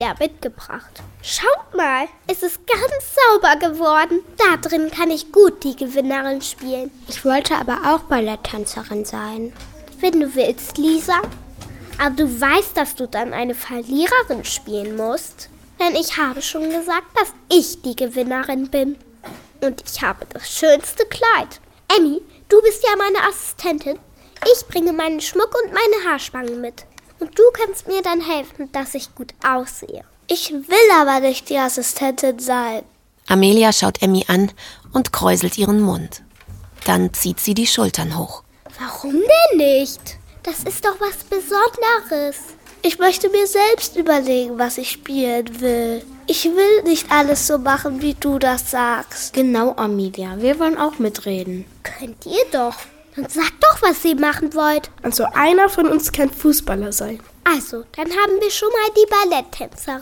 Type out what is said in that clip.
mitgebracht. Schaut mal, es ist ganz sauber geworden. Da drin kann ich gut die Gewinnerin spielen. Ich wollte aber auch Balletttänzerin sein. Wenn du willst, Lisa. Aber du weißt, dass du dann eine Verliererin spielen musst. Denn ich habe schon gesagt, dass ich die Gewinnerin bin. Und ich habe das schönste Kleid. Emmy, du bist ja meine Assistentin. Ich bringe meinen Schmuck und meine Haarspangen mit. Und du kannst mir dann helfen, dass ich gut aussehe. Ich will aber nicht die Assistentin sein. Amelia schaut Emmy an und kräuselt ihren Mund. Dann zieht sie die Schultern hoch. Warum denn nicht? Das ist doch was Besonderes. Ich möchte mir selbst überlegen, was ich spielen will. Ich will nicht alles so machen, wie du das sagst. Genau, Amelia, wir wollen auch mitreden. Könnt ihr doch. Dann sagt doch, was ihr machen wollt. Also einer von uns kann Fußballer sein. Also, dann haben wir schon mal die Balletttänzerin.